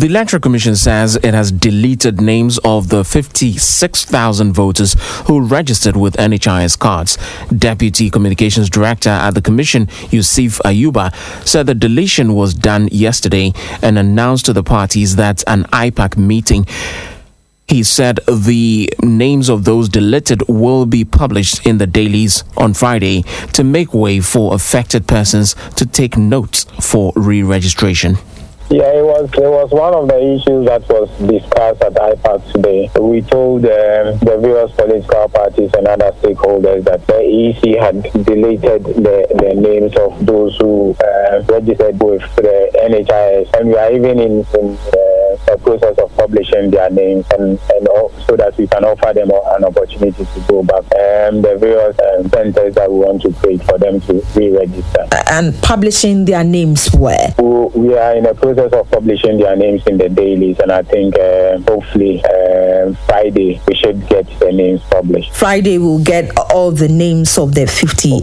The Electoral Commission says it has deleted names of the 56,000 voters who registered with NHIS cards. Deputy Communications Director at the Commission, Yusuf Ayuba, said the deletion was done yesterday and announced to the parties that an IPAC meeting. He said the names of those deleted will be published in the dailies on Friday to make way for affected persons to take notes for re-registration. Yeah, it was one of the issues that was discussed at IPAC today. We told the various political parties and other stakeholders that the EC had deleted the names of those who registered with the NHIS, and we are even in the process of publishing their names and so that we can offer them an opportunity to go back. The various centers that we want to create for them to re-register. And publishing their names where? We are in a process of publishing their names in the dailies, and I think hopefully Friday we should get the names published. Friday we'll get all the names of the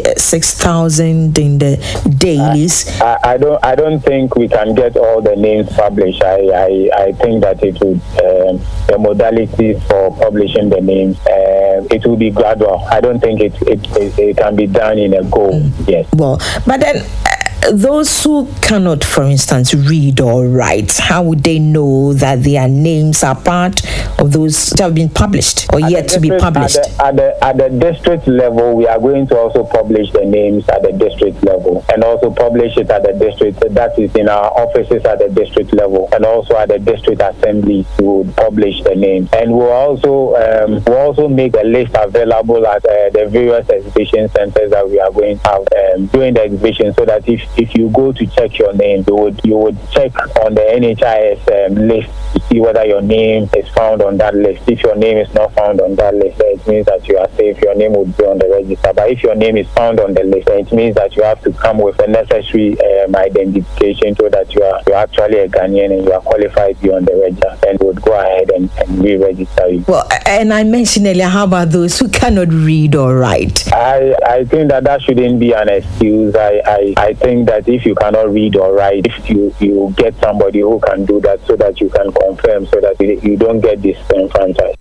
56,000 in the dailies. I don't think we can get all the names published. I think that it would the modalities for publishing the names it will be gradual. I don't think it can be done in a go. Yes. Well, but then those who cannot, for instance, read or write, how would they know that their names are part of those that have been published or yet to be published? At the district level, we are going to also publish the names at the district level and also publish it at the district, that is in our offices at the district level, and also at the district assembly to publish the names. And we'll also make a list available at the various exhibition centers that we are going to have during the exhibition, so that if you go to check your name, you would check on the NHIS list to see whether your name is found on that list. If your name is not found on that list, then it means that you are safe. Your name would be on the register. But if your name is found on the list, then it means that you have to come with the necessary identification so that you are actually a Ghanaian and you are qualified to be on the register, and would go ahead and re-register you. Well, and I mentioned earlier, how about those who cannot read or write? I think that shouldn't be an excuse. I think that if you cannot read or write, if you get somebody who can do that so that you can confirm, so that you don't get disenfranchised.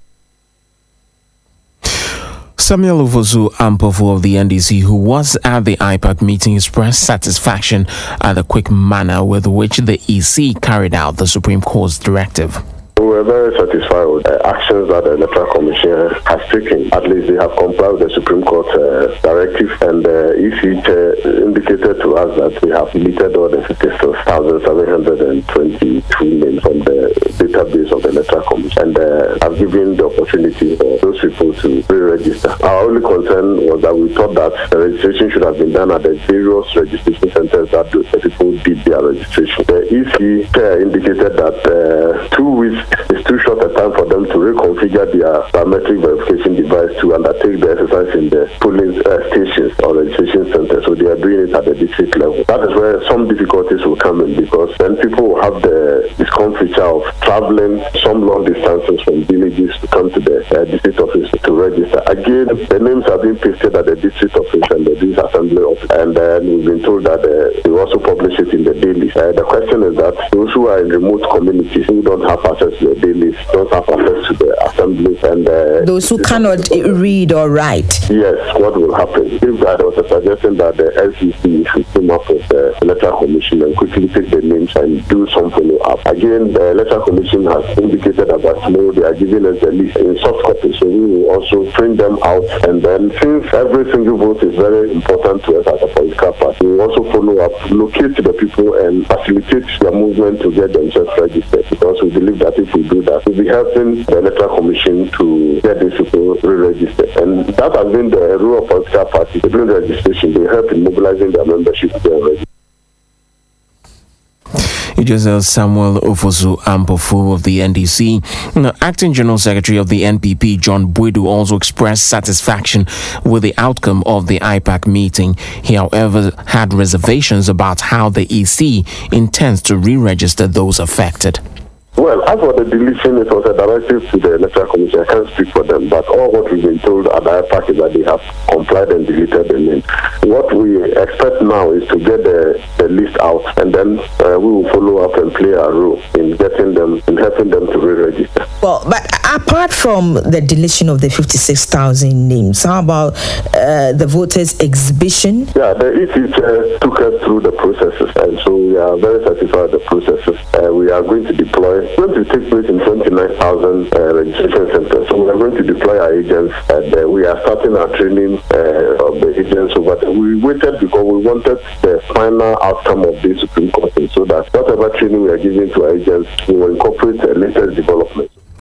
Samuel Ufosu Ampofu of the NDC, who was at the IPAC meeting, expressed satisfaction at the quick manner with which the EC carried out the Supreme Court's directive. We were very satisfied with the actions that the Electoral Commission has taken. At least they have complied with the Supreme Court directive, and the EC indicated to us that we have deleted all the 56,722 names from the database of the Electoral Commission, and have given the opportunity for those people to re-register. Our only concern was that we thought that the registration should have been done at the various registration centers that the people did their registration. The EC indicated that 2 weeks is too short a time for them to reconfigure their biometric verification device to undertake the exercise in the polling stations or registration centers. So they are doing it at the district level. That is where some difficulties will come in, because then people will have the discomfiture of traveling some long distances from villages to come to the district office to register. Again, the names are being pasted at the district office and the district assembly office, and then we've been told that they will also publish it in the daily. The question is that those who are in remote communities who don't have access to the dailies don't have access to the assembly, and those who cannot read or write. Yes, what will happen? If there was a suggestion that the LCC should come up with the Electoral Commission and quickly take the names and do some follow-up. Again, the Electoral Commission has indicated about tomorrow they are giving us the list in soft copy, so we will also print them out, and then since every single vote is very important to us as a political party, we will also follow up, locate the people and facilitate their movement to get themselves registered, because we believe that if we do that, we'll be helping the Electoral Commission to get these people re-registered. And that has been the role of political parties. During the registration, they help in mobilizing their membership to get registered. It just Samuel Ufosu Ampofu of the NDC. Acting General Secretary of the NPP, John Bwedu, also expressed satisfaction with the outcome of the IPAC meeting. He, however, had reservations about how the EC intends to re-register those affected. Well, as for the deletion, it was a directive to the Electoral Commission. I can't speak for them, but all what we've been told at the IPAC is that they have complied and deleted the name. What we expect now is to get the list out, and then we will follow up and play our role in getting them, in helping them to re-register. Well, but apart from the deletion of the 56,000 names, how about the voters' exhibition? Yeah, the EC took us through the processes, and so we are very satisfied with the processes. We are going to deploy. It's going to take place in 29,000 registration centers. So we are going to deploy our agents, and we are starting our training of the agents. So, but we waited because we wanted the final outcome of this Supreme Court, so that whatever training we are giving to our agents, we will incorporate the latest developments.